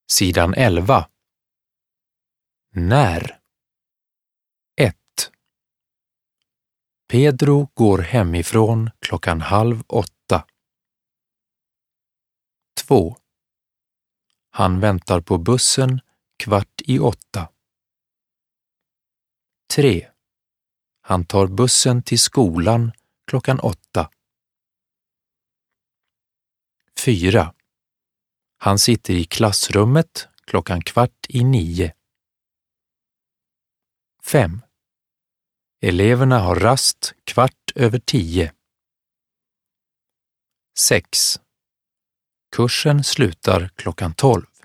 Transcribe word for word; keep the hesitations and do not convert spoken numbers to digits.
Sidan elva. När? ett. Pedro går hemifrån klockan halv åtta. två. Han väntar på bussen kvart i åtta. tre. Han tar bussen till skolan klockan åtta. fyra. Han sitter i klassrummet klockan kvart i nio. fem. Eleverna har rast kvart över tio. sex. Kursen slutar klockan tolv.